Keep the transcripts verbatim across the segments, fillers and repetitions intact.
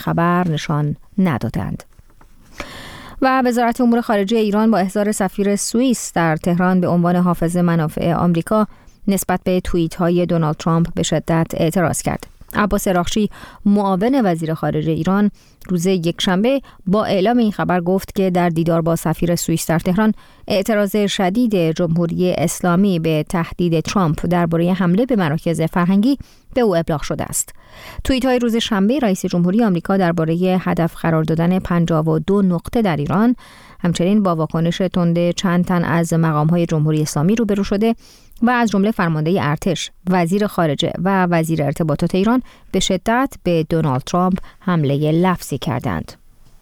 خبر نشان ندادند. و وزارت امور خارجه ایران با احضار سفیر سوئیس در تهران به عنوان حافظ منافع آمریکا نسبت به توییت‌های دونالد ترامپ به شدت اعتراض کرد. عباس اراغچی معاون وزیر خارجه ایران روز یکشنبه با اعلام این خبر گفت که در دیدار با سفیر سوئیس در تهران اعتراض شدید جمهوری اسلامی به تهدید ترامپ درباره حمله به مراکز فرهنگی به او ابلاغ شده است. توییت های روز شنبه رئیس جمهوری آمریکا درباره هدف قرار دادن پنجاه و دو نقطه در ایران همچنین با واکنش تند چند تن از مقام‌های جمهوری اسلامی روبرو شده و از جمله فرمانده ارتش، وزیر خارجه و وزیر ارتباطات ایران به شدت به دونالد ترامپ حمله لفظی کردند.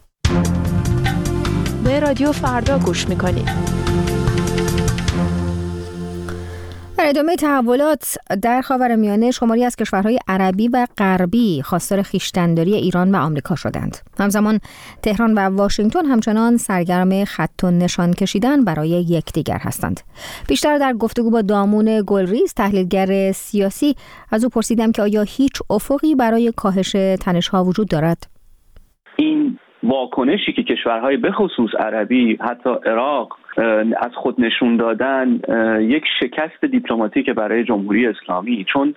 به رادیو فردا گوش می‌کنید. در ادامه تحولات در خاورمیانه شماری از کشورهای عربی و غربی خواستار خویشتن‌داری ایران و آمریکا شدند. همزمان تهران و واشنگتن همچنان سرگرم خط و نشان کشیدن برای یکدیگر هستند. بیشتر در گفتگو با دامون گلریز تحلیلگر سیاسی از او پرسیدم که آیا هیچ افقی برای کاهش تنش‌ها وجود دارد؟ این واکنشی که کشورهای به خصوص عربی حتی عراق از خود نشون دادن یک شکست دیپلماتیک برای جمهوری اسلامی، چون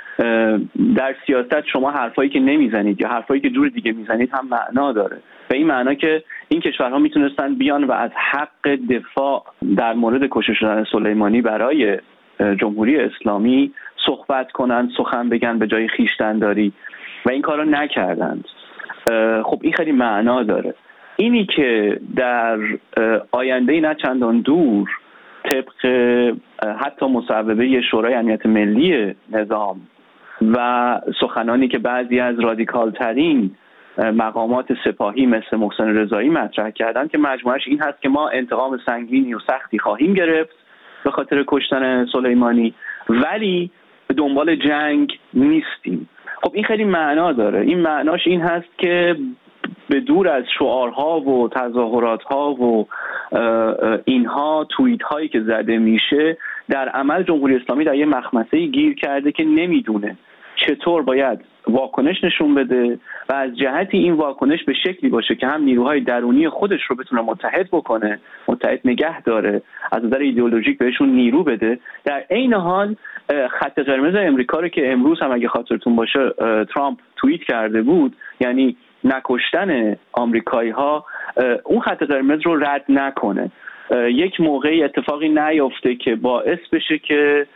در سیاست شما حرفایی که نمیزنید یا حرفایی که جور دیگه میزنید هم معنا داره. به این معنا که این کشورها میتونستن بیان و از حق دفاع در مورد کشته شدن سلیمانی برای جمهوری اسلامی صحبت کنند، سخن بگن به جای خویشتن‌داری، و این کارو نکردند. خب این خیلی معنا داره. اینی که در آینده نه چندان دور طبق حتی مصوبه شورای امنیت ملی نظام و سخنانی که بعضی از رادیکال ترین مقامات سپاهی مثل محسن رضایی مطرح کردن که مجموعش این هست که ما انتقام سنگینی و سختی خواهیم گرفت به خاطر کشتن سلیمانی، ولی به دنبال جنگ نیستیم. خب این خیلی معنا داره. این معناش این هست که به دور از شعارها و تظاهراتها و اینها توییت هایی که زده میشه، در عمل جمهوری اسلامی در یه مخمسه گیر کرده که نمیدونه چطور باید واکنش نشون بده و از جهتی این واکنش به شکلی باشه که هم نیروهای درونی خودش رو بتونه متحد بکنه، متحد نگه داره، از نظر ایدئولوژیک بهشون نیرو بده. در عین حال خط قرمز امریکا رو که امروز هم اگه خاطرتون باشه ترامپ توییت کرده بود، یعنی نکشتن آمریکایی ها، اون خط قرمز رو رد نکنه. یک موقعی اتفاقی نیفته که باعث بشه که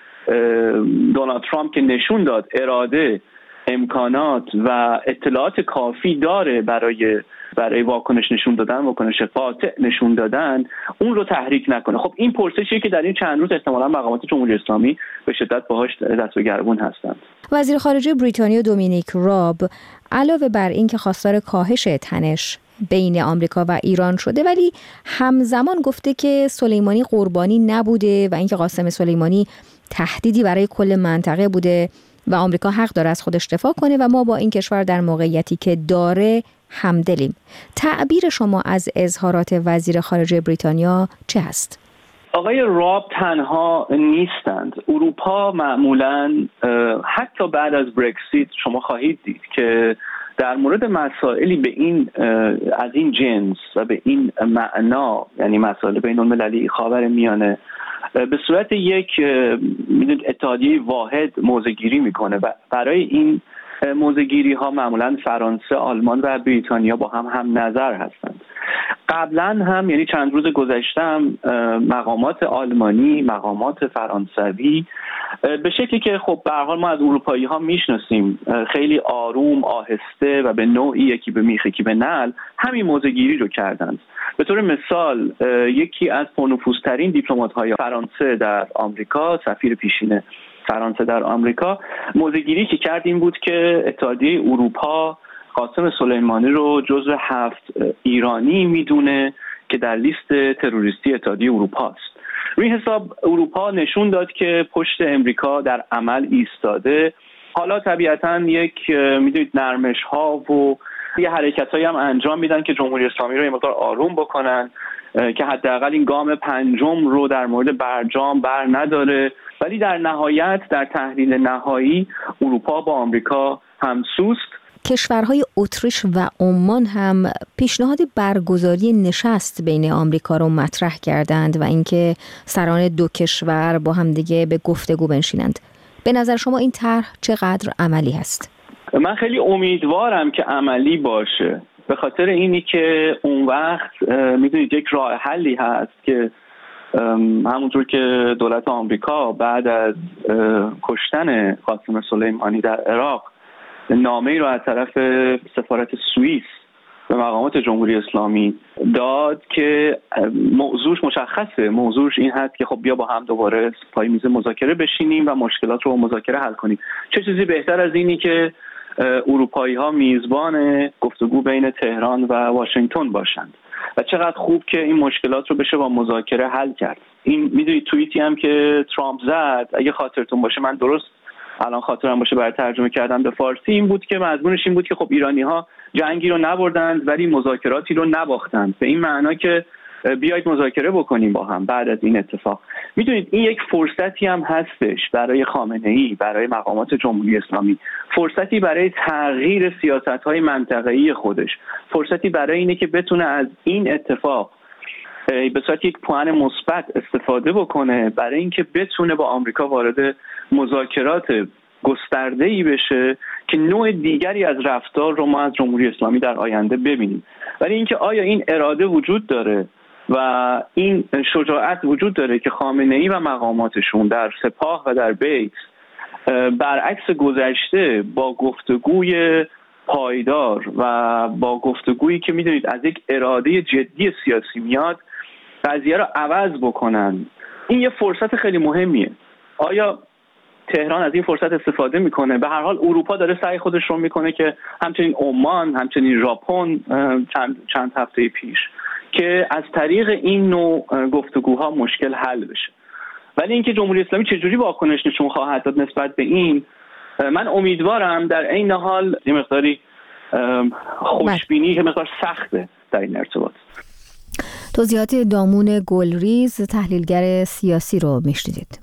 دونالد ترامپ که نشون داد اراده، امکانات و اطلاعات کافی داره برای برای واکنش نشون دادن، واکنش قاطع نشون دادن، اون رو تحریک نکنه. خب این پرسشیه که در این چند روز احتمالاً مقامات جمهوری اسلامی به شدت باهاش دست به گریبون هستند. وزیر خارجه بریتانیا دومینیک راب علاوه بر این که خواستار کاهش تنش بین آمریکا و ایران شده، ولی همزمان گفته که سلیمانی قربانی نبوده و اینکه قاسم سلیمانی تهدیدی برای کل منطقه بوده و آمریکا حق داره از خودش دفاع کنه و ما با این کشور در موقعیتی که داره همدلیم. تعبیر شما از اظهارات وزیر خارجه بریتانیا چه هست؟ آقای راب تنها نیستند. اروپا معمولاً حتی بعد از برکسیت شما خواهید دید که در مورد مسائلی به این از این جنس و به این معنا، یعنی مسائل بین المللی خاورمیانه، به صورت یک اتحادیه واحد موضع‌گیری میکنه و برای این موضع‌گیری ها معمولاً فرانسه، آلمان و بریتانیا با هم هم نظر هستند. قبلا هم، یعنی چند روز گذشته هم، مقامات آلمانی، مقامات فرانسوی به شکلی که خب به هر حال ما از اروپایی ها میشناسیم، خیلی آروم، آهسته و به نوعی یکی به میخ یکی به نعل همین موضع‌گیری رو کردند. به طور مثال یکی از پرنفوذترین دیپلمات‌های فرانسه در آمریکا، سفیر پیشین فرانسه در آمریکا، موضع‌گیری که کرد این بود که اتحادیه اروپا قاسم سلیمانی رو جزو هفت ایرانی میدونه که در لیست تروریستی اتحادیه اروپا است. روی حساب اروپا نشون داد که پشت امریکا در عمل ایستاده. حالا طبیعتاً یک میدونید نرمش ها و یه حرکت هایی هم انجام میدن که جمهوری اسلامی رو یه مقدار آروم بکنن که حداقل این گام پنجم رو در مورد برجام بر نداره، ولی در نهایت در تحلیل نهایی اروپا با آمریکا همسوست. کشورهای اتریش و عمان هم پیشنهاد برگزاری نشست بین آمریکا رو مطرح کردند و اینکه سران دو کشور با همدیگه به گفتگو بنشینند. به نظر شما این طرح چقدر عملی هست؟ من خیلی امیدوارم که عملی باشه، به خاطر اینی که اون وقت میدونید یک راه حلی هست که همونطور که دولت آمریکا بعد از کشتن قاسم سلیمانی در عراق نامه‌ای رو از طرف سفارت سوئیس به مقامات جمهوری اسلامی داد که موضوعش مشخصه، موضوعش این هست که خب بیا با هم دوباره پای میز مذاکره بشینیم و مشکلات رو با مذاکره حل کنیم. چه چیزی بهتر از اینی که اروپایی ها میزبان گفتگو بین تهران و واشنگتن باشند و چقدر خوب که این مشکلات رو بشه با مذاکره حل کرد. این میدونید توییتی هم که ترامپ زد، اگه خاطرتون باشه، من درست الان خاطرم باشه برای ترجمه کردن به فارسی، این بود که مضمونش این بود که خب ایرانی ها جنگی رو نبردند ولی مذاکراتی رو نباختند، به این معنا که بیایید مذاکره بکنیم با هم بعد از این اتفاق. میدونید این یک فرصتی هم هستش برای خامنه‌ای، برای مقامات جمهوری اسلامی، فرصتی برای تغییر سیاست‌های منطقه‌ای خودش، فرصتی برای اینه که بتونه از این اتفاق به صورت یک پوان مثبت استفاده بکنه برای اینکه بتونه با آمریکا وارد مذاکرات گسترده‌ای بشه که نوع دیگری از رفتار رو ما از جمهوری اسلامی در آینده ببینیم. ولی اینکه آیا این اراده وجود داره و این شجاعت وجود داره که خامنه‌ای و مقاماتشون در سپاه و در بیت برعکس گذشته با گفتگوی پایدار و با گفتگویی که میدونید از یک اراده جدی سیاسی میاد قضیه رو عوض بکنن. این یه فرصت خیلی مهمیه. آیا تهران از این فرصت استفاده میکنه؟ به هر حال اروپا داره سعی خودش رو میکنه که همچنین عمان، همچنین ژاپن چند چند هفته پیش که از طریق این نوع گفتگوها مشکل حل بشه. ولی اینکه جمهوری اسلامی چجوری واکنش نشون خواهد داد نسبت به این، من امیدوارم در عین حال یه مقداری خوشبینی که مقدار سخته در این ارتباط. توضیحات دامون گلریز، تحلیلگر سیاسی رو میشنیدید.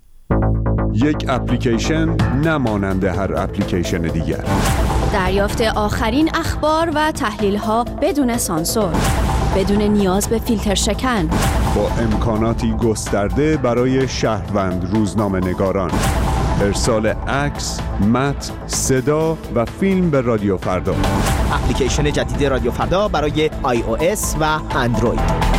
یک اپلیکیشن نمانند هر اپلیکیشن دیگر. دریافت آخرین اخبار و تحلیل‌ها بدون سانسور، بدون نیاز به فیلتر شکن، با امکاناتی گسترده برای شهروند روزنامه‌نگاران. ارسال عکس، متن، صدا و فیلم به رادیو فردا. اپلیکیشن جدید رادیو فردا برای آی او اس و اندروید.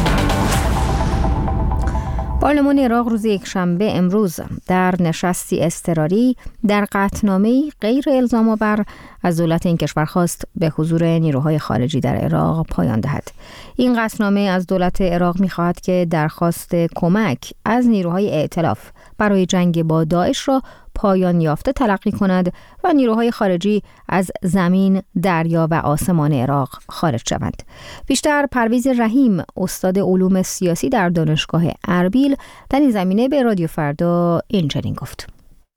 پارلمان عراق روز یکشنبه امروز در نشستی اضطراری در قطعنامه‌ای غیر الزام‌آور از دولت این کشور خواست به حضور نیروهای خارجی در عراق پایان دهد. این قطعنامه از دولت عراق می‌خواهد که درخواست کمک از نیروهای ائتلاف برای جنگ با داعش را پایان یافته تلقی کند و نیروهای خارجی از زمین، دریا و آسمان عراق خارج شوند. بیشتر پرویز رحیم، استاد علوم سیاسی در دانشگاه اربیل، در این زمینه به رادیو فردا اینچنین گفت: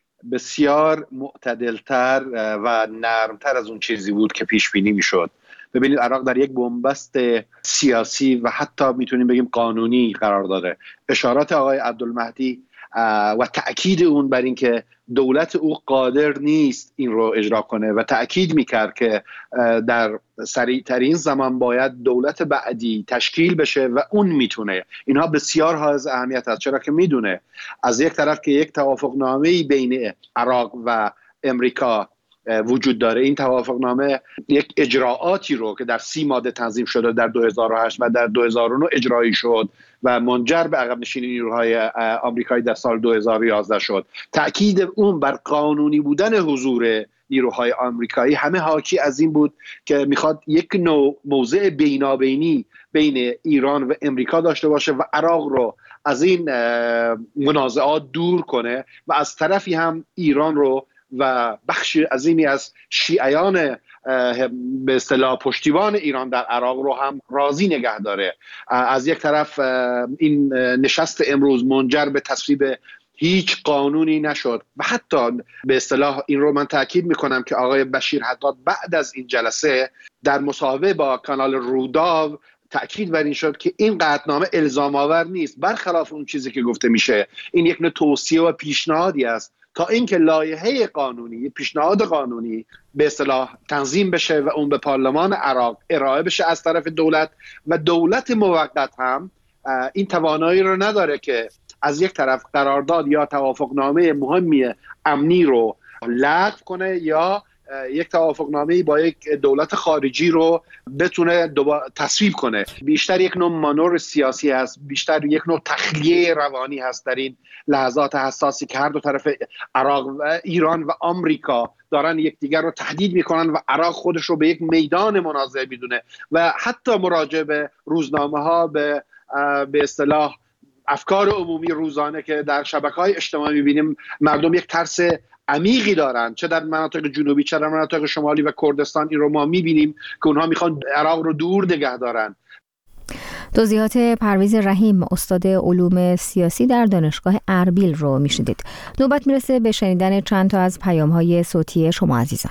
بسیار معتدلتر و نرمتر از اون چیزی بود که پیش بینی میشد. ببینید عراق در یک بنبست سیاسی و حتی میتونیم بگیم قانونی قرار داره. اشارات آقای عبدالمهدی و تأکید اون بر این که دولت او قادر نیست این رو اجرا کنه و تأکید میکرد که در سریع ترین زمان باید دولت بعدی تشکیل بشه و اون میتونه. اینها بسیار حائز اهمیت است، چرا که میدونه از یک طرف که یک توافقنامه‌ای بین عراق و امریکا وجود داره، این توافقنامه یک اجراعاتی رو که در سی ماده تنظیم شده در دو هزار و هشت و در دو هزار و نه اجرایی شد و منجر به عقب نشینی نیروهای آمریکایی در سال دو هزار و یازده شد. تأکید اون بر قانونی بودن حضور نیروهای آمریکایی همه حاکی از این بود که میخواد یک نوع موضع بینابینی بین ایران و امریکا داشته باشه و عراق رو از این منازعات دور کنه و از طرفی هم ایران رو و بخش عظیمی از شیعیان به اصطلاح پشتیبان ایران در عراق رو هم راضی نگه داره. از یک طرف این نشست امروز منجر به تصویب هیچ قانونی نشد و حتی به اصطلاح این رو من تاکید میکنم که آقای بشیر حداد بعد از این جلسه در مصاحبه با کانال روداو تأکید بر این شد که این قطعنامه الزام آور نیست، برخلاف اون چیزی که گفته میشه این یک نوع توصیه و پیشنهادی است تا اینکه لایحه قانونی، پیشنهاد قانونی به اصطلاح تنظیم بشه و اون به پارلمان عراق ارائه بشه از طرف دولت، و دولت موقت هم این توانایی رو نداره که از یک طرف قرارداد یا توافقنامه مهمی امنی رو لغو کنه یا یک توافقنامه با یک دولت خارجی رو بتونه تصویب کنه. بیشتر یک نوع مانور سیاسی هست، بیشتر یک نوع تخلیه روانی هست در این لحظات حساسی که هر دو طرف عراق و ایران و آمریکا دارن یکدیگر رو تهدید میکنن و عراق خودش رو به یک میدان منازعه میدونه و حتی مراجعه به روزنامه ها، به به اصطلاح افکار عمومی روزانه که در شبکه‌های اجتماعی می‌بینیم، مردم یک ترس عمیقی دارن، چه در مناطق جنوبی چه در مناطق شمالی و کردستان. این رو ما می‌بینیم که اونها میخوان عراق رو دور نگه دارن. توضیحات پرویز رحیم، استاد علوم سیاسی در دانشگاه اربیل رو میشنیدید. نوبت میرسه به شنیدن چند تا از پیام‌های صوتی شما عزیزان.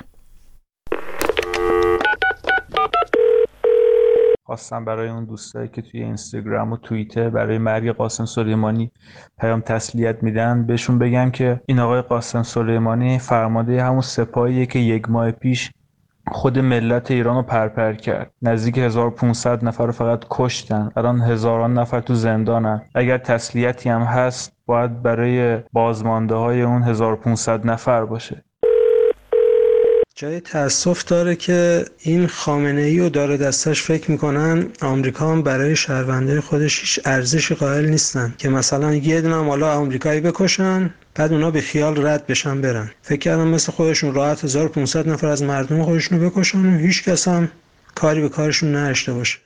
خواستم برای اون دوستایی که توی اینستاگرام و توییتر برای مرگ قاسم سلیمانی پیام تسلیت میدن بهشون بگم که این آقای قاسم سلیمانی فرمانده همون سپاهیه که یک ماه پیش خود ملت ایران رو پرپر کرد. نزدیک هزار و پانصد نفر رو فقط کشتن، الان هزاران نفر تو زندانن. اگر تسلیتی هم هست باید برای بازمانده های اون هزار و پانصد نفر باشه. جای تأسف داره که این خامنه‌ای و داره دستش فکر میکنن آمریکا هم برای شهرونده خودش هیچ ارزشی قائل نیستن که مثلا یه دونه هم حالا آمریکایی بکشن بعد اونا به خیال رد بشن برن. فکر کردم مثل خودشون راحت هزار و پانصد نفر از مردم خودشون رو بکشن و هیچ کس هم کاری به کارشون نداشته باشه.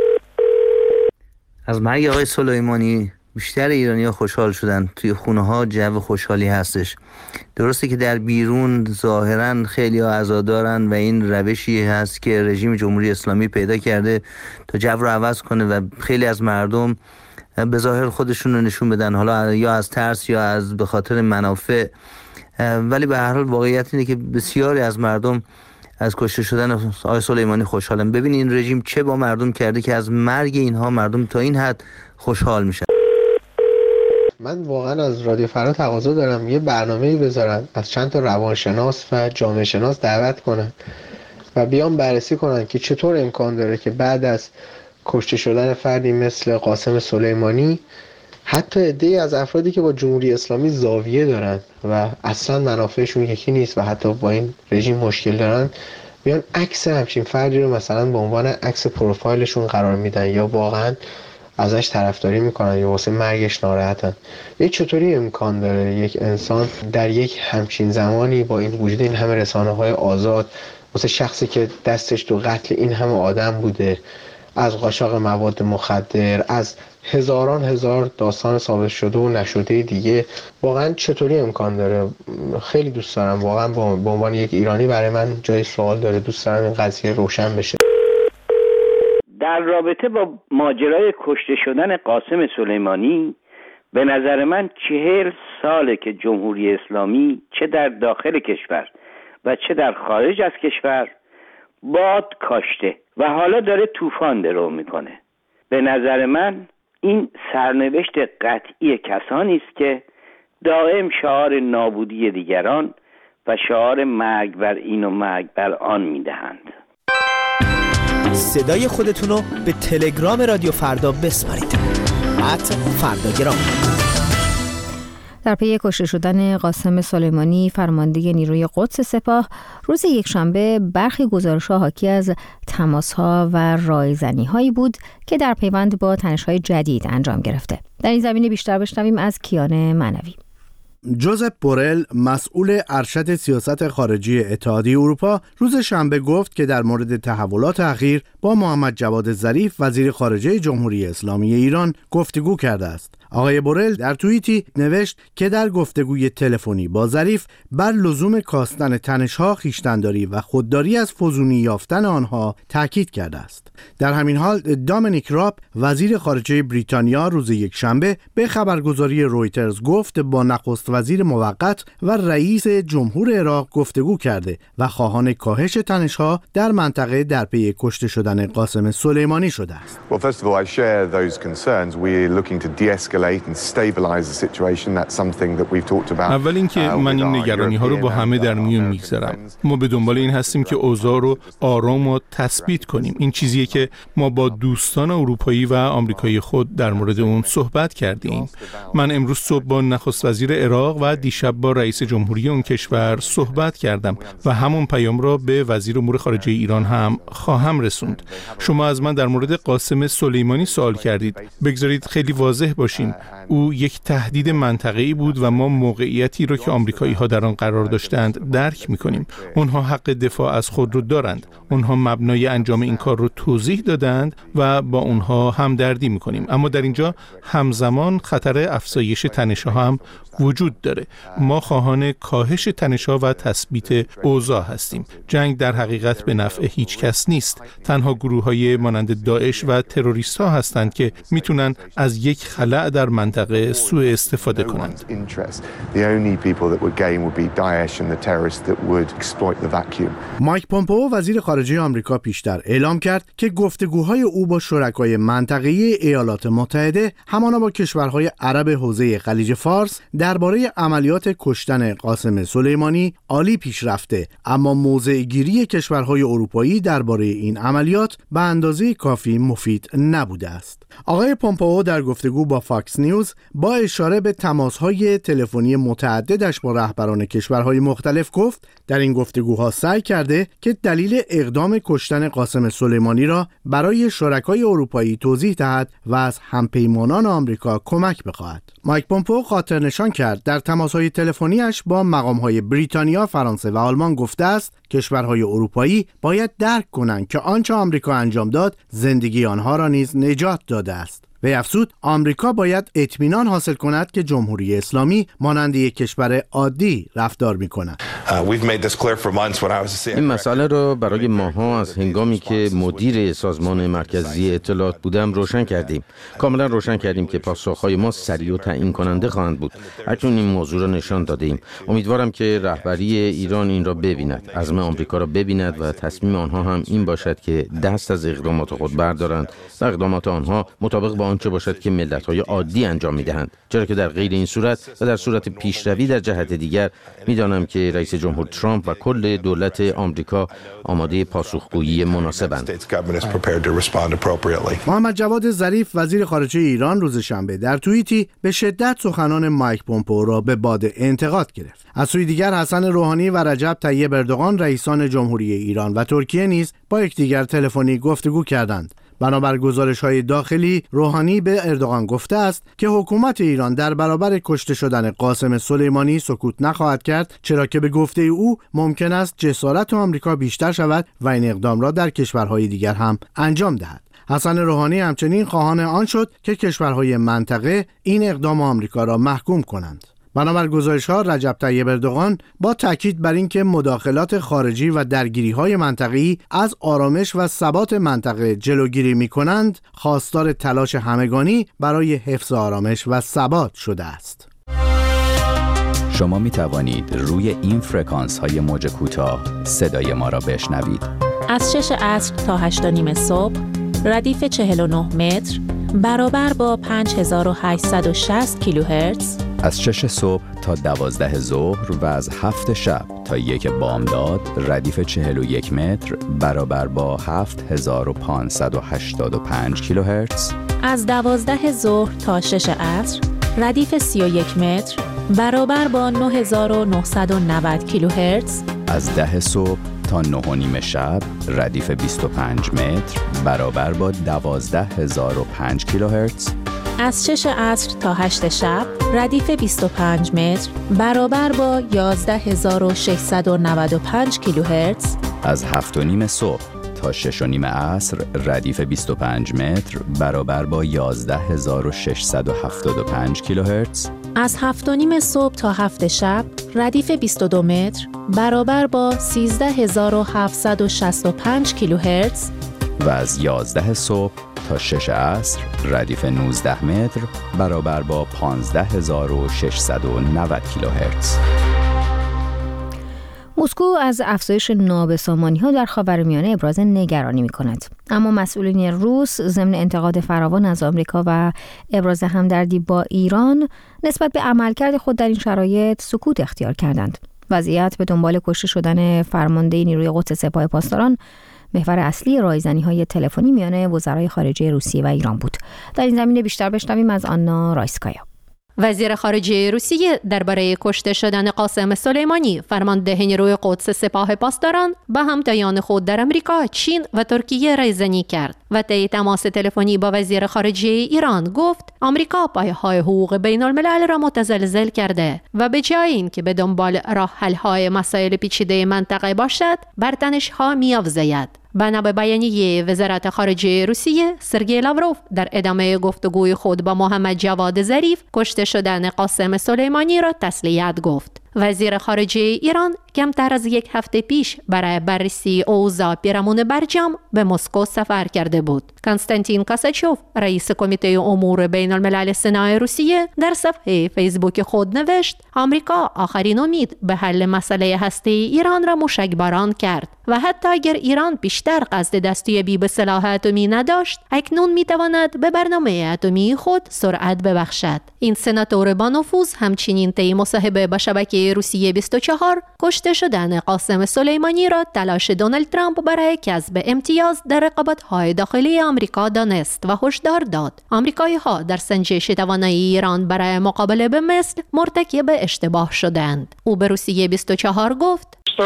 از مرگ آقای سلیمانی بیشتر ایرانی‌ها خوشحال شدن. توی خونه‌ها جو خوشحالی هستش. درسته که در بیرون ظاهراً خیلی‌ها عزادارن و این روشی هست که رژیم جمهوری اسلامی پیدا کرده تا جو رو عوض کنه و خیلی از مردم به ظاهر خودشون رو نشون بدن، حالا یا از ترس یا از به خاطر منافع. ولی به هر حال واقعیت اینه که بسیاری از مردم از کشته شدن آقای سلیمانی خوشحالن. ببین این رژیم چه با مردم کرده که از مرگ اینها مردم تا این حد خوشحال میشن. من واقعا از رادیو فردا تقاضا دارم یه برنامه‌ای بذارن، از چند تا روانشناس و جامعه شناس دعوت کنن و بیان بررسی کنن که چطور امکان داره که بعد از کشته شدن فردی مثل قاسم سلیمانی حتی عده‌ای از افرادی که با جمهوری اسلامی زاویه دارن و اصلا منافعشون یکی نیست و حتی با این رژیم مشکل دارن، بیان عکس همچین فردی رو مثلا به عنوان عکس پروفایلشون قرار میدن یا واقعا ازش طرفداری میکنن یا واسه مرگش ناراحتن. یه چطوری امکان داره یک انسان در یک همچین زمانی با این وجود این همه رسانه‌های آزاد واسه شخصی که دستش تو قتل این همه آدم بوده، از قاچاق مواد مخدر، از هزاران هزار داستان ثابت شده و نشده دیگه، واقعا چطوری امکان داره؟ خیلی دوست دارم واقعا به عنوان یک ایرانی برای من جای سوال داره. دوست دارم این قضیه روشن بشه. در رابطه با ماجرای کشته شدن قاسم سلیمانی به نظر من چهل ساله که جمهوری اسلامی چه در داخل کشور و چه در خارج از کشور باد کاشته و حالا داره طوفان درو میکنه. به نظر من این سرنوشت قطعی کسانی است که دائم شعار نابودی دیگران و شعار مرگ بر این و مرگ بر آن میدهند. صدای خودتون رو به تلگرام رادیو فردا بسپارید. ات فرداگرام. در پی کشته شدن قاسم سلیمانی فرمانده نیروی قدس سپاه روز یکشنبه برخی گزارش‌ها حاکی از تماس‌ها و رایزنی‌هایی بود که در پیوند با تنش‌های جدید انجام گرفته. در این زمینه بیشتر بشنویم از کیان معنوی. جوزپ بورل مسئول ارشد سیاست خارجی اتحادیه اروپا روز شنبه گفت که در مورد تحولات اخیر با محمد جواد ظریف وزیر خارجه جمهوری اسلامی ایران گفتگو کرده است. آقای بورل در توییتی نوشت که در گفتگوی تلفنی با ظریف بر لزوم کاستن تنش‌ها، خویشتن‌داری و خودداری از فزونی یافتن آنها تاکید کرده است. در همین حال دامینیک راب وزیر خارجه بریتانیا روز یکشنبه به خبرگزاری رویترز گفت با نخست وزیر موقت و رئیس جمهور عراق گفتگو کرده و خواهان کاهش تنش‌ها در منطقه در پی کشته شدن قاسم سلیمانی شده است. Well, first of all, I share those concerns. We're looking to de-escalate and stabilize the situation. That's something that we've talked about. اول اینکه من این نگرانی‌ها رو با همه در میون میگذارم. ما به دنبال این هستیم که اوضاع رو آرام و تثبیت کنیم. این چیزیه که ما با دوستان اروپایی و آمریکایی خود در مورد اون صحبت کردیم. من امروز صبح با نخست وزیر عراق و دیشب با رئیس جمهوری اون کشور صحبت کردم و همون پیام را به وزیر امور خارجه ایران هم خواهم رسوند. شما از من در مورد قاسم سلیمانی سوال کردید. بگذارید خیلی واضح باشیم. او یک تهدید منطقه‌ای بود و ما موقعیتی رو که آمریکایی‌ها در آن قرار داشتند درک می‌کنیم. اونها حق دفاع از خود رو دارند. اونها مبنای انجام این کار رو توضیح دادند و با اونها همدردی می‌کنیم. اما در اینجا همزمان خطر افزایش تنش‌ها هم وجود داره. ما خواهان کاهش تنش‌ها و تثبیت اوضاع هستیم. جنگ در حقیقت به نفع هیچ کس نیست. تنها گروه‌های مانند داعش و تروریست‌ها هستند که میتونن از یک خلأ در منطقه سوء استفاده کنند. مایک پومپئو وزیر خارجه آمریکا پیشتر اعلام کرد که گفتگوهای او با شرکای منطقه‌ای ایالات متحده همانا با کشورهای عرب حوزه خلیج فارس درباره عملیات کشتن قاسم سلیمانی عالی پیش رفته، اما موضع گیری کشورهای اروپایی درباره این عملیات به اندازه کافی مفید نبوده است. آقای پومپئو در گفتگو با فاکس نیوز با اشاره به تماس‌های تلفنی متعددش با رهبران کشورهای مختلف گفت در این گفتگوها سعی کرده که دلیل اقدام کشتن قاسم سلیمانی را برای شرکای اروپایی توضیح دهد و از همپیمانان آمریکا کمک بخواهد. مایک پومپئو خاطر نشان کرد در تماس‌های تلفنیش با مقام‌های بریتانیا، فرانسه و آلمان گفته است کشورهای اروپایی باید درک کنند که آنچه آمریکا انجام داد زندگی آنها را نیز نجات داده است. وی افزود آمریکا باید اطمینان حاصل کند که جمهوری اسلامی مانند یک کشور عادی رفتار می‌کند. این مسئله را برای ماها از هنگامی که مدیر سازمان مرکزی اطلاعات بودم روشن کردیم. کاملا روشن کردیم که پاسخ‌های ما سریع و تعیین کننده خواهند بود. اکنون این موضوع را نشان دادیم. امیدوارم که رهبری ایران این را ببیند، عزم آمریکا را ببیند و تصمیم آنها هم این باشد که دست از اقدامات خود بردارند و اقدامات آنها مطابق با آنچه باشد که ملت‌های عادی انجام می‌دهند. چرا که در غیر این صورت و در صورت پیشروی در جهت دیگر می‌دانم که رئیس جمهور ترامپ و کل دولت آمریکا آماده پاسخگویی مناسبند. محمد جواد ظریف وزیر خارجه ایران روز شنبه در توییتی به شدت سخنان مایک پومپئو را به باد انتقاد گرفت. از سوی دیگر حسن روحانی و رجب طیب اردوغان رئیسان جمهوری ایران و ترکیه نیز با یکدیگر تلفنی گفتگو کردند. بنابر گزارش‌های داخلی، روحانی به اردوغان گفته است که حکومت ایران در برابر کشته شدن قاسم سلیمانی سکوت نخواهد کرد، چرا که به گفته او ممکن است جسارت آمریکا بیشتر شود و این اقدام را در کشورهای دیگر هم انجام دهد. حسن روحانی همچنین خواهان آن شد که کشورهای منطقه این اقدام آمریکا را محکوم کنند. بنابر گزارش‌ها رجب طیب اردوغان با تاکید بر اینکه مداخلات خارجی و درگیری‌های منطقه‌ای از آرامش و ثبات منطقه جلوگیری می‌کنند، خواستار تلاش همگانی برای حفظ آرامش و ثبات شده است. شما می‌توانید روی این فرکانس‌های موج کوتاه صدای ما را بشنوید. از شش عصر تا هشت و نیم صبح، ردیف چهل و نه متر برابر با پنج هزار و هشتصد و شصت کیلوهرتز، از شش صبح تا دوازده ظهر و از هفت شب تا یک بامداد ردیف چهل و یک متر برابر با هفت هزار و پانصد و هشتاد و پنج کیلوهرتز، از دوازده ظهر تا شش عصر ردیف سی و یک متر برابر با نه هزار و نهصد و نود کیلوهرتز، از ده صبح تا نه و نیم شب ردیف بیست و پنج متر برابر با دوازده هزار و پنج کیلوهرتز، از شش عصر تا هشت شب ردیف بیست و پنج متر برابر با یازده هزار و ششصد و نود و پنج کیلوهرتز، از هفت و نیم صبح تا شش و نیم عصر ردیف بیست و پنج متر برابر با یازده هزار و ششصد و هفتاد و پنج کیلوهرتز، از هفت و نیم صبح تا هفت شب ردیف بیست و دو متر برابر با سیزده هزار و هفتصد و شصت و پنج کیلوهرتز و از یازده صبح تا شش عصر ردیف نوزده متر برابر با پانزده هزار و ششصد و نود کیلوهرتز. مسکو از افزایش نابسامانی‌ها در خاورمیانه ابراز نگرانی می‌کند، اما مسئولین روس ضمن انتقاد فراوان از آمریکا و ابراز همدردی با ایران نسبت به عملکرد خود در این شرایط سکوت اختیار کردند. وضعیت به دنبال کشته شدن فرمانده نیروی قدس سپاه پاسداران محور اصلی رایزنی‌های تلفنی میان وزرای خارجه روسیه و ایران بود. در این زمینه بیشتر بشنویم از آنا رایسکایا. وزیر خارجه روسیه درباره کشته شدن قاسم سلیمانی فرمانده نیروی قدس سپاه پاسداران با همتایان خود در امریکا، چین و ترکیه رایزنی کرد و طی تماس تلفنی با وزیر خارجه ایران گفت آمریکا پایه‌های حقوق بین الملل را متزلزل کرده و به جای اینکه به دنبال راه حل‌های مسائل پیچیده منطقه باشد، بر تنش‌ها می‌افزاید. بنا به بیانیه وزارت خارجه روسیه، سرگئی لاوروف در ادامه گفتگوی خود با محمد جواد ظریف کشته شدن قاسم سلیمانی را تسلیت گفت. وزیر خارجه ایران کمتر از یک هفته پیش برای بررسی اوضاع پیرامون برجام به مسکو سفر کرده بود. کنستانتین کاساچوف، رئیس کمیته امور بین الملل سنا روسیه، در صفحه فیسبوک خود نوشت آمریکا آخرین امید به حل مسئله هسته ایران را موشکباران کرد و حتی اگر ایران بیشتر قصد دستیابی به سلاح اتمی نداشت، اکنون میتواند به برنامه اتمی خود سرعت ببخشد. این سناتور با نفوذ همچنین طی مصاحبه با شبکه روسیه بیست و چهار کشته شدن قاسم سلیمانی را تلاش دونالد ترامپ برای کسب امتیاز در رقابت‌های داخلی آمریکا دانست و هشدار داد آمریکایی‌ها در سنجش توانایی ایران برای مقابله به مثل مرتکب اشتباه شدند. او به روسیه بیست و چهار گفت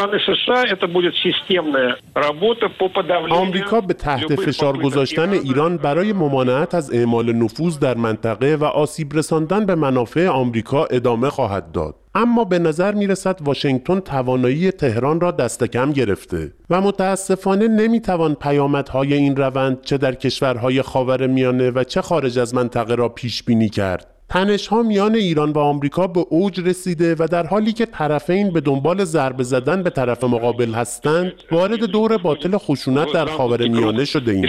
آمریکا به تحت فشار گذاشتن ایران برای ممانعت از اعمال نفوذ در منطقه و آسیب رساندن به منافع آمریکا ادامه خواهد داد. اما به نظر می رسد واشنگتن توانایی تهران را دست کم گرفته و متاسفانه نمی توان پیامدهای این روند چه در کشورهای خاورمیانه و چه خارج از منطقه را پیش بینی کرد. تنش‌ها میان ایران و آمریکا به اوج رسیده و در حالی که طرفین به دنبال ضربه زدن به طرف مقابل هستند، وارد دور باطل خشونت در خاورمیانه شده ایم.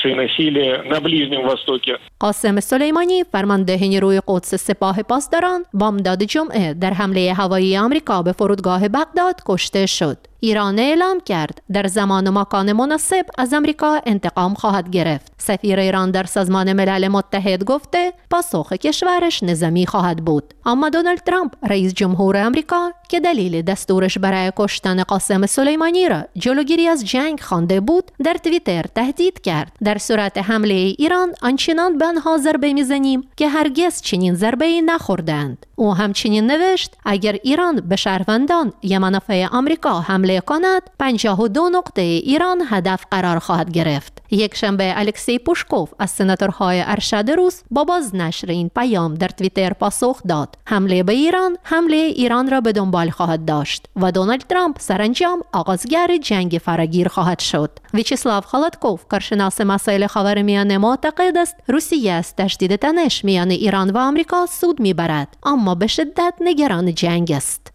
قاسم سلیمانی فرمانده نیروی قدس سپاه پاسداران بامداد جمعه در حمله هوایی آمریکا به فرودگاه بغداد کشته شد. ایران اعلام کرد در زمان و مکان مناسب از آمریکا انتقام خواهد گرفت. سفیر ایران در سازمان ملل متحد گفته پاسخ کشورش نظامی خواهد بود. اما دونالد ترامپ رئیس جمهور آمریکا که دلیل دستورش برای کشتن قاسم سلیمانی را جلوگیری از جنگ خوانده بود، در توییتر تهدید کرد در صورت حمله ایران آنچنان به آنها ضربه میزنیم که هرگز چنین ضربه‌ای نخوردند. او همچنین نوشت اگر ایران به شهروندان یا منافع آمریکا حمله کند، پنجاه و دو نقطه ایران هدف قرار خواهد گرفت. یک شنبه الکسی پوشکوف از سناتورهای ارشد روس با بازنشر این پیام در توییتر پاسخ داد حمله به ایران حمله ایران را به دنبال خواهد داشت و دونالد ترامپ سرانجام آغازگر جنگ فراگیر خواهد شد. ویچسلاو خالاتکوف، کارشناس مسائل خاورمیانه، معتقد است روسیه از تشدید تنش میان ایران و آمریکا سود میبرد، اما به شدت نگران جنگ است.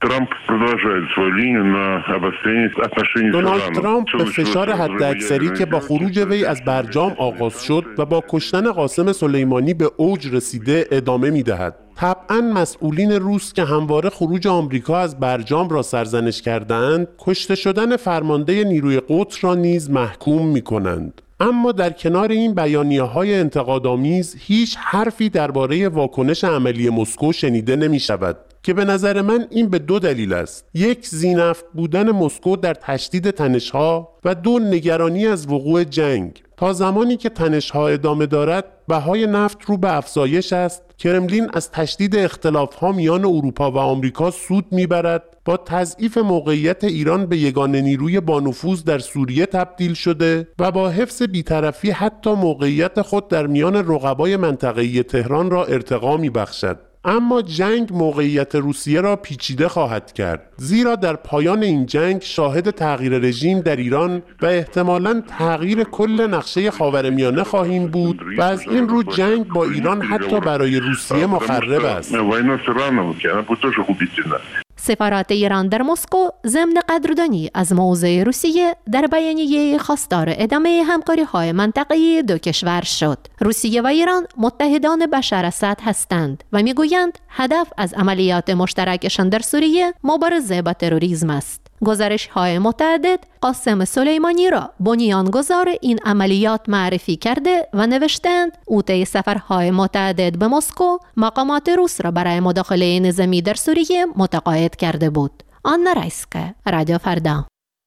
دونالد ترامپ به فشار حداکثری که با خروج وی از برجام آغاز شد و با کشتن قاسم سلیمانی به اوج رسیده ادامه می‌دهد. طبعاً مسئولین روس که همواره خروج آمریکا از برجام را سرزنش کردند، کشته شدن فرمانده نیروی قدس را نیز محکوم می‌کنند. اما در کنار این بیانیه‌های انتقادآمیز هیچ حرفی درباره واکنش عملی مسکو شنیده نمی‌شود که به نظر من این به دو دلیل است. یک، ذی‌نفع بودن مسکو در تشدید تنش‌ها و دو، نگرانی از وقوع جنگ. تا زمانی که تنش‌ها ادامه دارد، بهای نفت رو به افزایش است. کرملین از تشدید اختلاف‌ها میان اروپا و آمریکا سود می‌برد. با تضعیف موقعیت ایران به یگانه نیروی با نفوذ در سوریه تبدیل شده و با حفظ بی‌طرفی حتی موقعیت خود در میان رقبای منطقه‌ای تهران را ارتقا می‌بخشد. اما جنگ موقعیت روسیه را پیچیده خواهد کرد، زیرا در پایان این جنگ شاهد تغییر رژیم در ایران و احتمالاً تغییر کل نقشه خاورمیانه خواهیم بود و از این رو جنگ با ایران حتی برای روسیه مخرب است. سفارت ایران در مسکو ضمن قدردانی از موضع روسیه در بیانیه خواستار ادامه همکاری‌های منطقه‌ای دو کشور شد. روسیه و ایران متحدان بشار اسد هستند و میگویند هدف از عملیات مشترکشان در سوریه مبارزه با تروریسم است. گزارش‌های متعدد قاسم سلیمانی را بنیانگذار این عملیات معرفی کرده و نوشتند او طی سفرهای متعدد به مسکو مقامات روس را برای مداخله نظامی در سوریه متقاعد کرده بود. آنا رایسکه، رادیو فردا.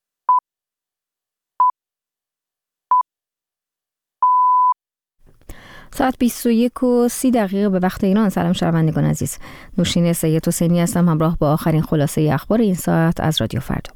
ساعت بیست و یک و سی دقیقه به وقت ایران. سلام شنوندگان عزیز، نوشین سید حسینی هستم همراه با آخرین خلاصه اخبار این ساعت از رادیو فردا.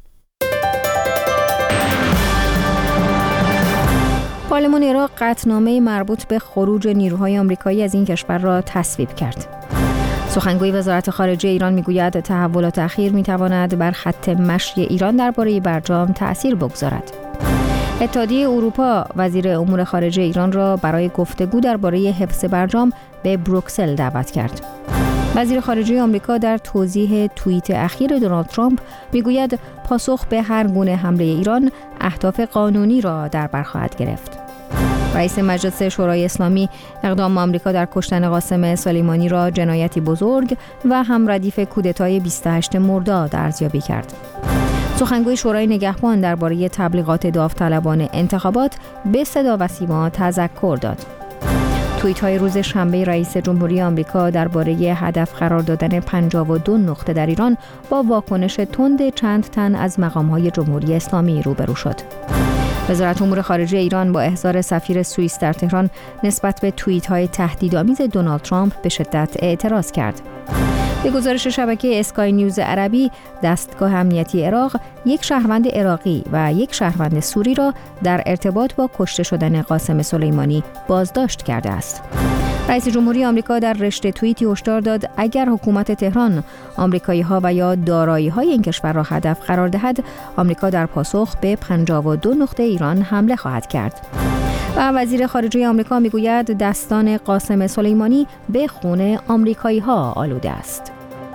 پارلمان عراق قطعنامه مربوط به خروج نیروهای آمریکایی از این کشور را تصویب کرد. سخنگوی وزارت خارجه ایران میگوید تحولات اخیر میتواند بر خط مشی ایران درباره برجام تأثیر بگذارد. اتحادیه اروپا وزیر امور خارجه ایران را برای گفتگو درباره حفظ برجام به بروکسل دعوت کرد. وزیر خارجه آمریکا در توضیح توییت اخیر دونالد ترامپ میگوید پاسخ به هر گونه حمله ایران اهداف قانونی را در بر خواهد گرفت. رئیس مجلس شورای اسلامی اقدام آمریکا در کشتن قاسم سلیمانی را جنایتی بزرگ و هم ردیف کودتای بیست و هشتم مرداد ارزیابی کرد. سخنگوی شورای نگهبان درباره تبلیغات داوطلبانه انتخابات به صدا و سیما تذکر داد. توییت های روز شنبه رئیس جمهوری آمریکا درباره هدف قرار دادن پنجاه و دو نقطه در ایران با واکنش تند چند تن از مقام‌های جمهوری اسلامی روبرو شد. وزارت امور خارجه ایران با احضار سفیر سوئیس در تهران نسبت به توییت‌های تهدیدآمیز دونالد ترامپ به شدت اعتراض کرد. به گزارش شبکه اسکای نیوز عربی، دستگاه امنیتی عراق یک شهروند عراقی و یک شهروند سوری را در ارتباط با کشته شدن قاسم سلیمانی بازداشت کرده است. رئیس جمهوری آمریکا در رشته توییتی هشدار داد اگر حکومت تهران آمریکایی‌ها و یا دارایی‌های این کشور را هدف قرار دهد، آمریکا در پاسخ به پنجاه و دو نقطه ایران حمله خواهد کرد. و وزیر خارجه آمریکا میگوید دستان قاسم سلیمانی به خون آمریکایی‌ها آلوده است.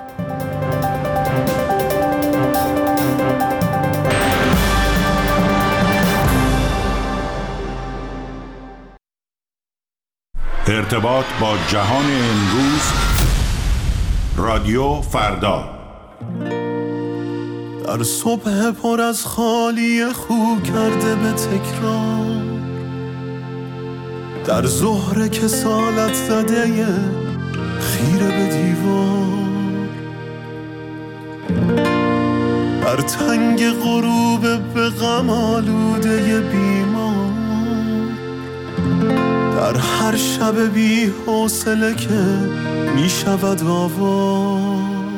ارتباط با جهان امروز. رادیو فردا. در صبح پر از خالی خو کرده به تکرار، در ظهر کسالت زده خیره به دیوار، در تنگ غروب به غم آلوده بیمار، در هر شب بی حوصله که می شود آوار.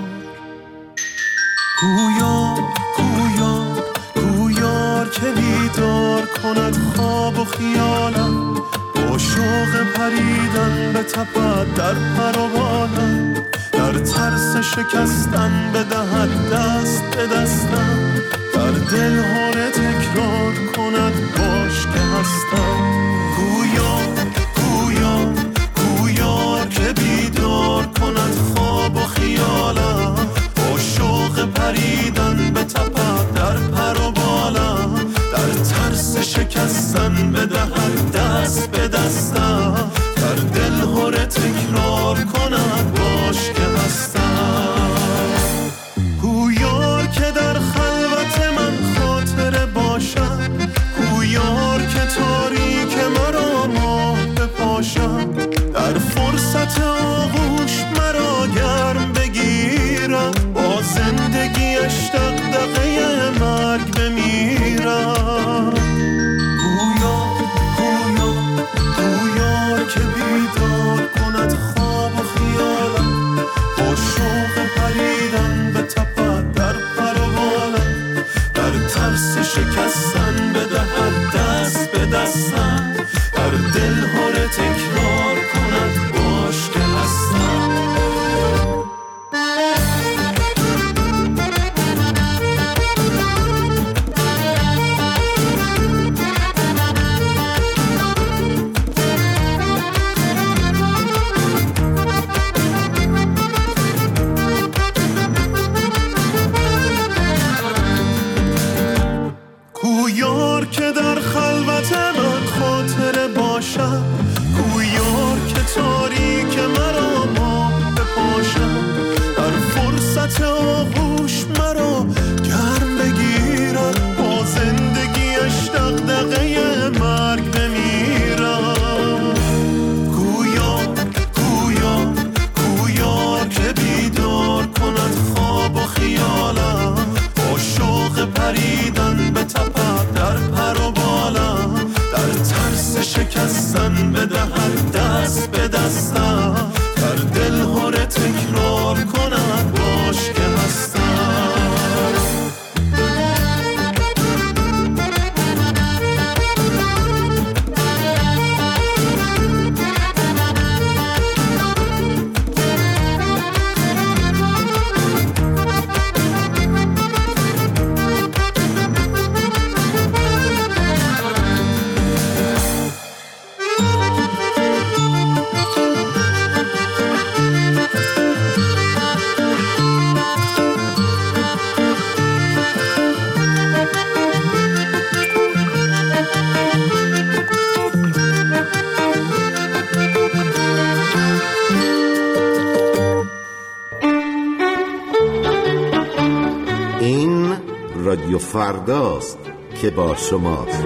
گویا گویا گویار که بیدار کند خواب و خیالم، با شوق پریدن به تپد در پر و بالم، در ترس شکستن بدهد دست به دستم، در دل هاره تکرار کند باش که هستم. گویا گویا گویار که بیدار کند خواب و خیالم، با شوق پریدن به تپد در پر و بالم، در ترس شکستن بدهد دست به دستم، در دل هاره تکرار کند باش که هستم. گویار که در خلوت من خاطره باشد، گویار که تاریک مرا ماه بپاشد، در فرصت آغوش مرا گرم بگیرم، با زندگیش دغدغه مرگ بمیرم. گویا گویا گویار که بیدار کند خواب و خیالم، با شوق پریدن به تپد در پر و بالم، در ترس شکستن بدهد دست به دستم، در دل هاره تکرار کند باش که هستم. من بدهد دست به دستم، در دل هره تکرار کنم باش که هستم. رادیو فرداست که با شماست.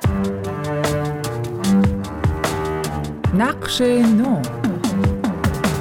نقش نو.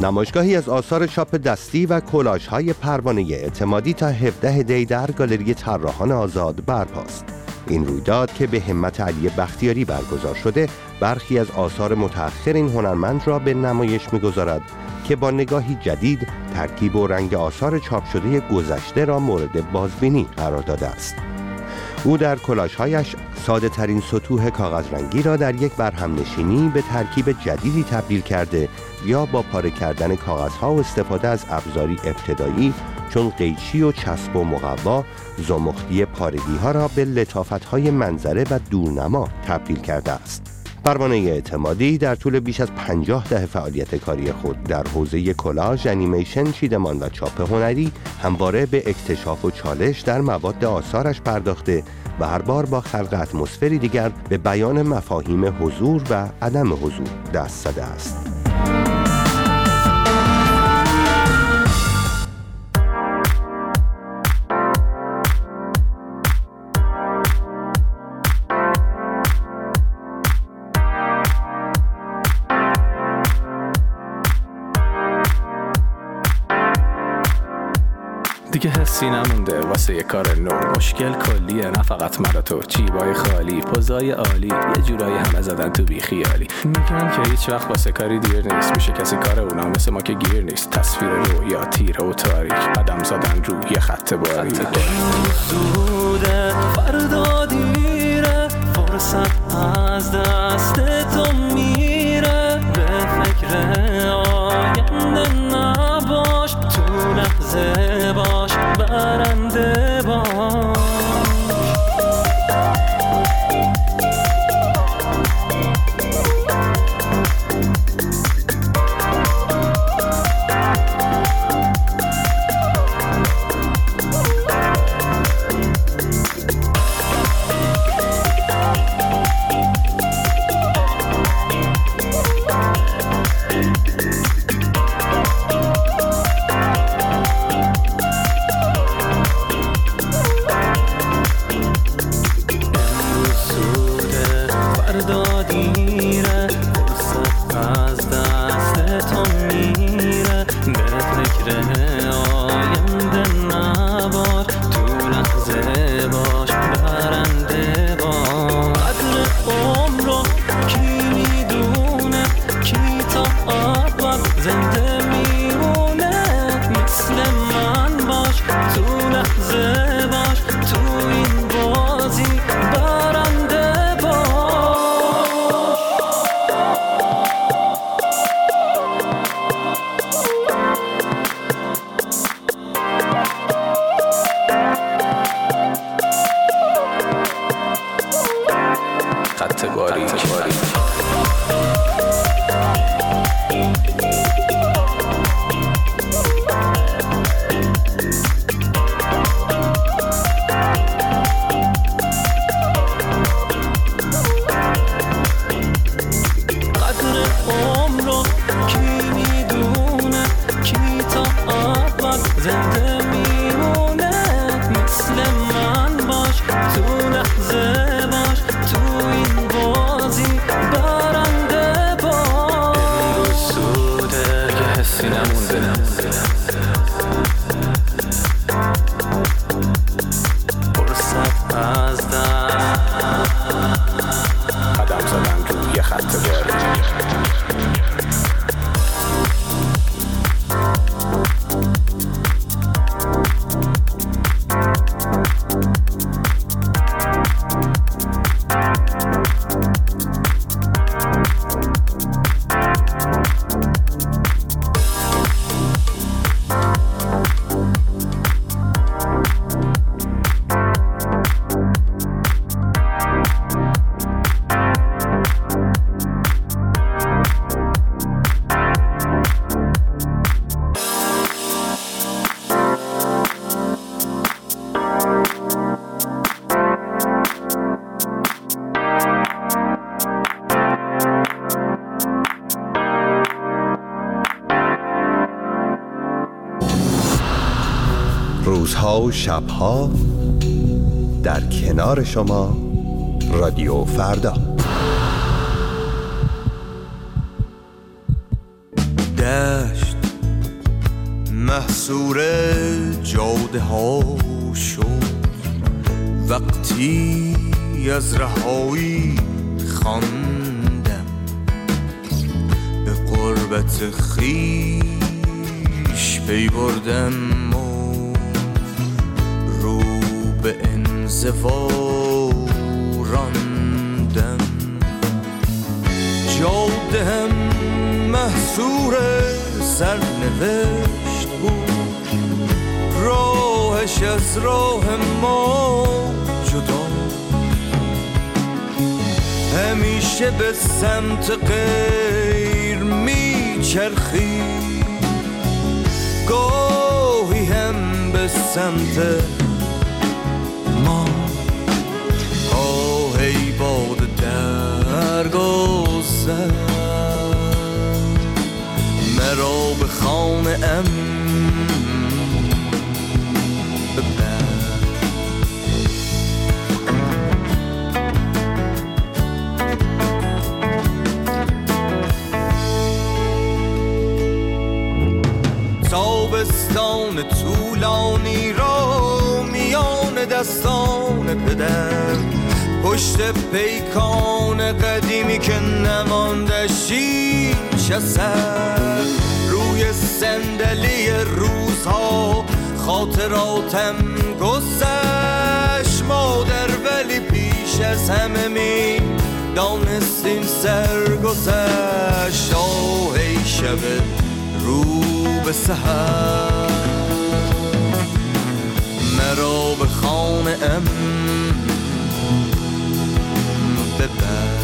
نمایشگاهی از آثار چاپ دستی و کلاژهای پروانه اعتمادی تا هفدهم دی در گالری طراحان آزاد برپاست. این رویداد که به همت علی بختیاری برگزار شده، برخی از آثار متأخر این هنرمند را به نمایش می‌گذارد که با نگاهی جدید ترکیب و رنگ آثار چاپ شده گذشته را مورد بازبینی قرار داده است. او در کلاژهایش ساده ترین سطوح کاغذ رنگی را در یک برهم نشینی به ترکیب جدیدی تبدیل کرده یا با پاره کردن کاغذها و استفاده از ابزاری ابتدایی چون قیچی و چسب و مقوا، زمختی پارگی ها را به لطافت‌های منظره و دورنما تبدیل کرده است. پروانه اعتمادی در طول بیش از پنجاه دهه فعالیت کاری خود در حوزه کلاژ، انیمیشن، چیدمان و چاپ هنری همواره به اکتشاف و چالش در مواد آثارش پرداخته و هر بار با خلق اتمسفری دیگر به بیان مفاهیم حضور و عدم حضور دست زده است. دیگه حسی نمونده واسه یه کار نو، مشکل کلیه نه فقط مرا تو، جیبای خالی، پوزای عالی، یه جورایی همه زدن تو بی خیالی. میگن که هیچ وقت واسه کاری دیر نیست، میشه کسی کار اونا مثل ما که گیر نیست. تصویر رویا تیره و تاریک، قدم زدن رو یه خط باریک. زوده فردا دیره، فرصت از دست تو میره، به فکر آینده نباش، تو لحظه باش برنده باش. روزها و شبها در کنار شما رادیو فردا. دشت محصور جاده ها شد وقتی از رهایی خواندم به قربت خویش پی بردم و رو به انزوا راندم جاده هم محصور سرنوشت بود راهش از راه ما جدا همیشه به سمت غیر میچرخی گاهی هم به سمت ما آه ای باد درگذر مرا به خانه ام ببر تابستان طولانی را میان دستان پدر پشت پیکان قدیمی که نمانده شیش اثر روی صندلی روزها خاطراتم گذشت مادر ولی پیش از همه می دانستیم سر گذشت آه ای شب رو به سحر مرا به خانه ام ببر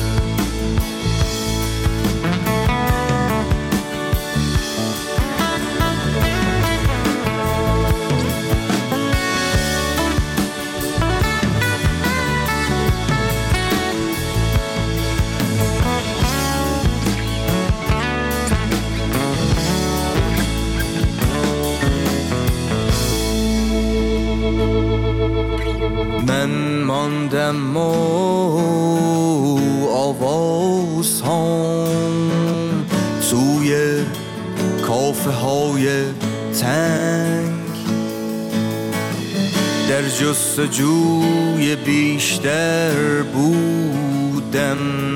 من ماندم و آواز هم توی کافه های تنگ در جستجوی بیشتر بودم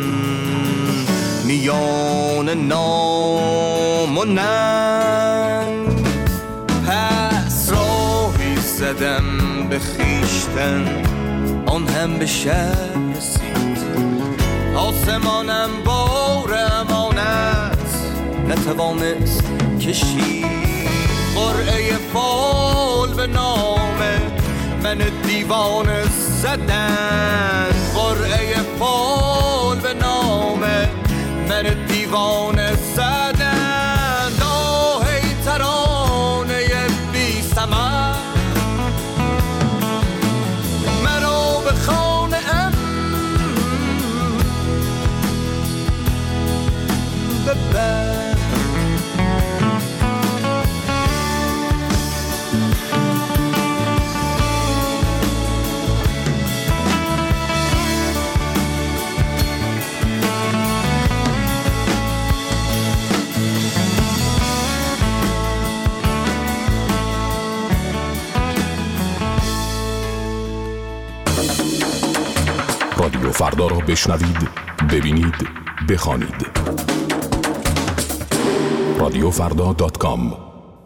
میان نام و ننگ پس راهی زدم به خیشتن آن هم به شهر رسید آسمانم بار امانت نتوانست کشید قرعه فال به نام من دیوانه زدن قرعه فال به نام من دیوانه زدن آه ای ترانه بی ثمر خانه ام ببر رادیو فردا را بشنوید، ببینید، بخوانید. رادیو فردا دات کام.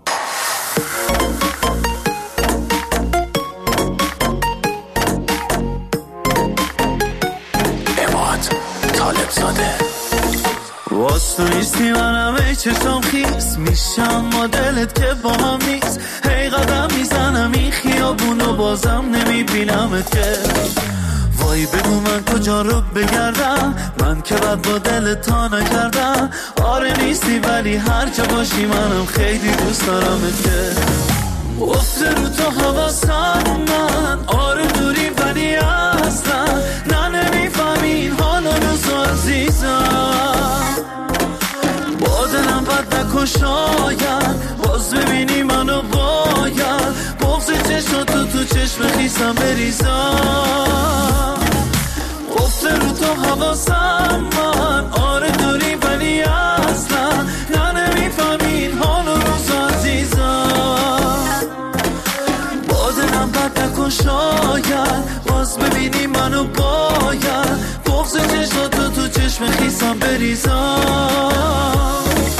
اماد طالب زاده واس تو نیستی منم ای چشم خیس میشم مدلت که با هم نیست هی قدم میزنم این خیابونو بازم نمیبینمت که وای بگو من کجا رو بگردم من که بد با دل تا نکردم آره نیستی ولی هر جا باشی منم خیلی دوست دارمت که افته رو تو حواسم من آره دوری ولی اصلا نه نمیفهمین حالا روزو عزیزم با دلم بد نکن شاید باز ببینی منو باید بغض چشماتو تو چشم خیسم بریزم افته رو تو حواسم من آره دوری ولی اصلا نه نمیفهمین حالا روزو عزیزم خیسم بریزم.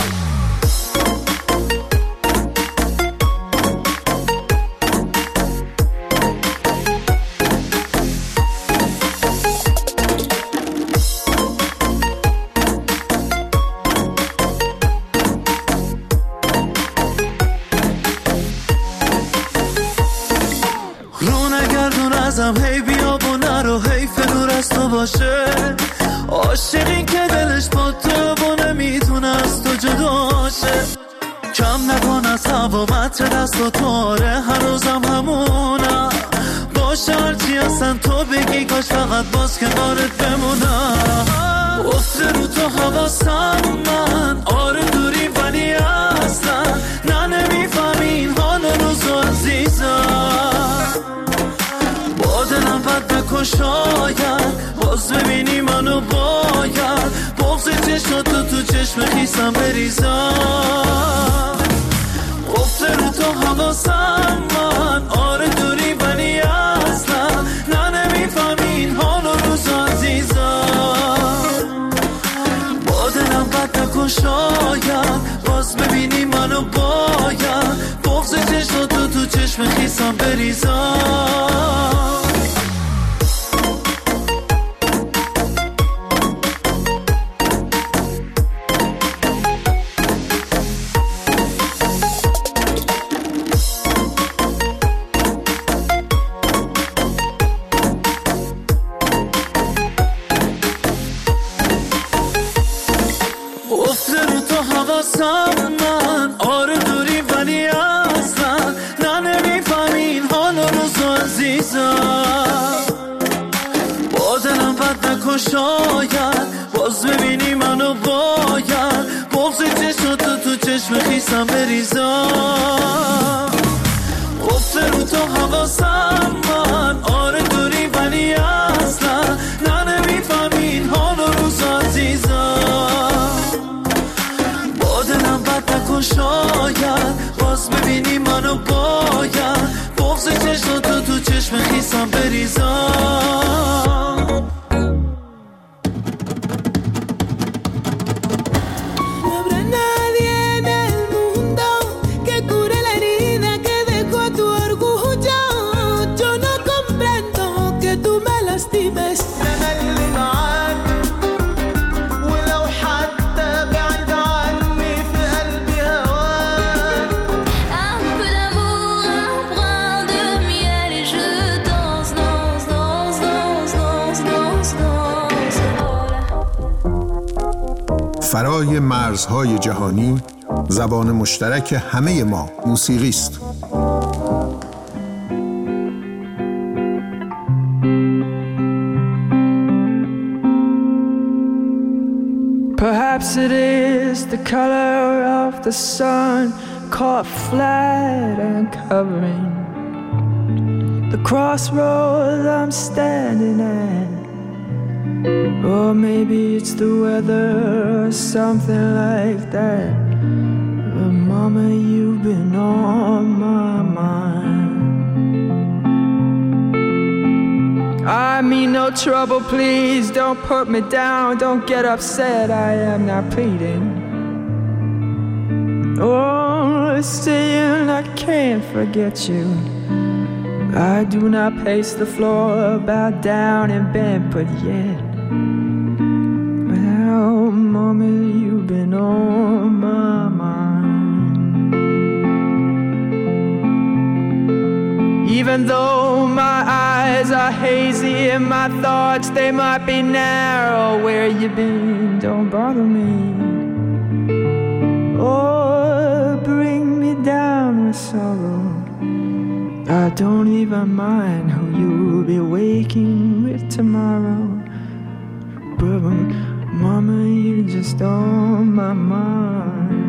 هی بیا و نرو حیف دور از تو باشه، عاشقی که دلش با تو و نمیتونه از تو جداشه. کم نکن از هوا متر دست و تواره، هر روزم همونم باشه هرچی هستن تو بگی، کاش فقط باز کنارت بمونم. افته رو تو حواسم من، آره دوری ولی اصلا نه نمیفهمین حال روزو عزیزم. با دلم بد نکن شاید باز ببینی منو، باید بغض چشماتو تو چشم خیسم بریزم. افته رو تو حواسم من، آره دوری ولی اصلا نه نمیفهمین حال روزو عزیزم. با دلم بد نکن شاید باز ببینی منو، باید بغض چشماتو تو چشم خیسم بریزم. من آره دوری ولی اصلا نه نمیفهمین حال روزو عزیزم. با دلم بد نکن شاید باز ببینی منو، باید بغض چشماتو تو چشم خیسم بریزم. افته رو تو حواسم من، آره دوری ولی اصلا نه نمیفهمین حال روزو عزیزم. نکن شاید باز ببینی منو، باید بغض چشماتو تو چشم خیسم بریزم. فرای مرزهای جهانی زبان مشترک همه ما موسیقی است. Perhaps it is the color of the sun caught flat and covering the crossroads I'm standing at. Or maybe it's the weather or something like that. But mama, you've been on my mind. I mean no trouble, please don't put me down. Don't get upset, I am not pleading. Oh, saying I can't forget you. I do not pace the floor, bow down and bend, but yet well, mommy, you've been on my mind. Even though my eyes are hazy and my thoughts, they might be narrow, where you been, don't bother me. Oh, bring me down with sorrow. I don't even mind who you'll be waking with tomorrow. But mama, you're just on my mind.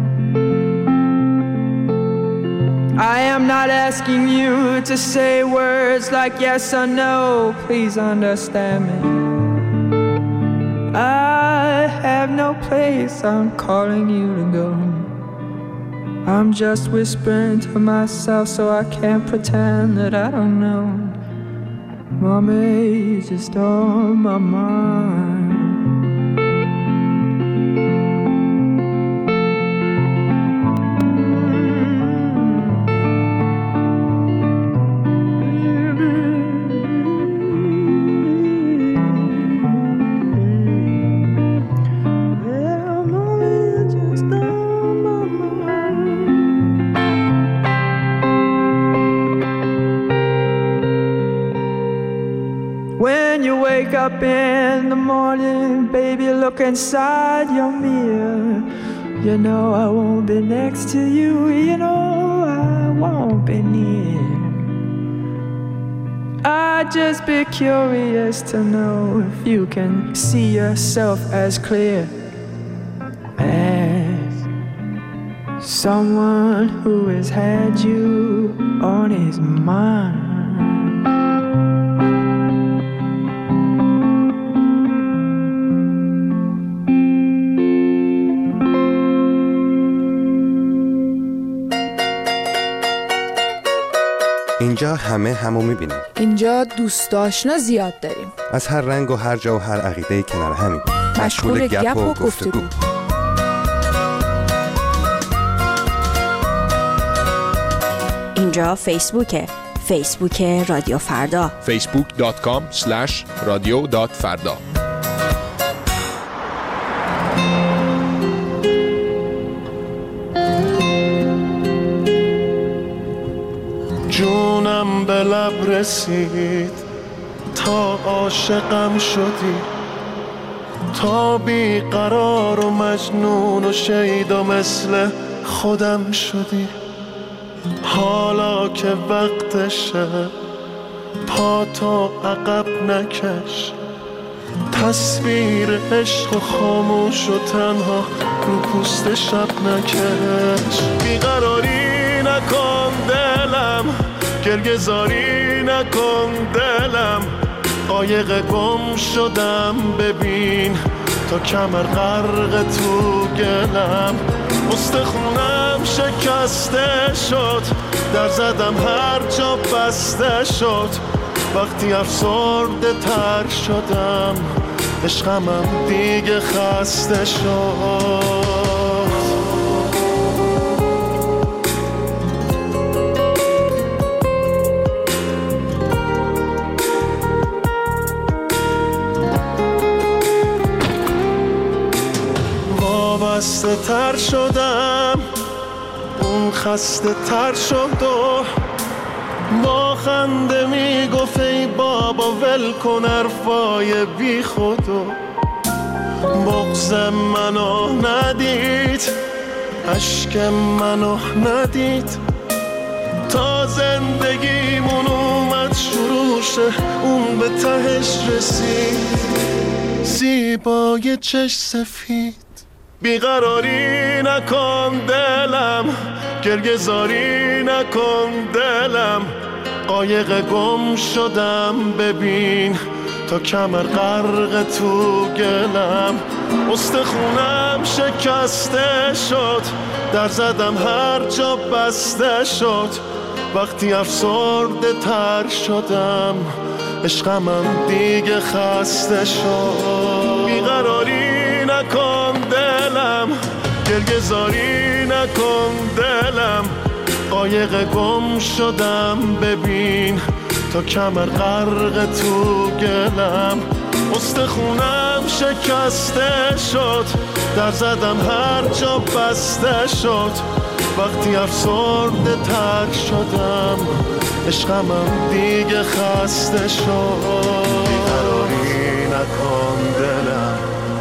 I am not asking you to say words like yes or no. Please understand me. I have no place I'm calling you to go. I'm just whispering to myself so I can't pretend that I don't know. Mommy, you're just on my mind. look inside your mirror, you know I won't be next to you, you know I won't be near. I'd just be curious to know if you can see yourself as clear as someone who has had you on his mind. اینجا همه همو میبینیم. اینجا دوست آشنا زیاد داریم. از هر رنگ و هر جا و هر عقیده کنار همیم. مشغول گپ و گفتگو. اینجا فیسبوکه. فیسبوک رادیو فردا. فیسبوک دات کام اسلش رادیو دات فردا. جونم به لب رسید تا عاشقم شدی، تا بیقرار و مجنون و شیدا مثل خودم شدی. حالا که وقتشه پا تا عقب نکش، تصویر عشق و خاموش و تنها رو پوست شب نکش. بیقراری نکن دلم، گرگزاری نکن دلم، قایق گم شدم ببین تا کمر غرق تو گلم. استخونم شکسته شد، در زدم هر جا بسته شد. وقتی افسرده تر شدم عشقمم دیگه خسته شد. وابسته تر شدم، اون خسته تر شد و با خنده میگفت ای بابا ول کن حرفای بی خودو. بغض منو ندید، عشق منو ندید، تا زندگیمون اومد شروع شه اون به تهش رسید. زیبای چشم سفید. بیقراری نکن دلم، گرگزاری نکن دلم، قایق گم شدم ببین تا کمر غرق تو گلم. استخونم شکسته شد، در زدم هر جا بسته شد. وقتی افسرده تر شدم عشقمم دیگه خسته شد. بیقراری نکن دلم، گرگزاری نکن دلم، قایق گم شدم ببین تا کمر غرق تو گلم. استخونم شکسته شد، در زدم هر جا بسته شد. وقتی افسرده تر شدم عشقمم دیگه خسته شد. بیقراری نکن دلم،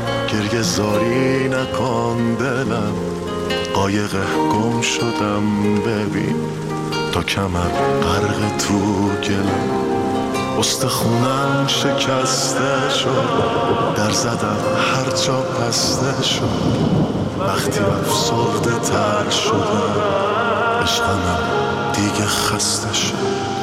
گرگزاری نکن دلم، قایق گم شدم ببین تا کمر غرق تو گلم. استخونم شکسته شد، در زدم هر جا بسته شد. وقتی افسرده تر شدم عشقمم دیگه خسته شد.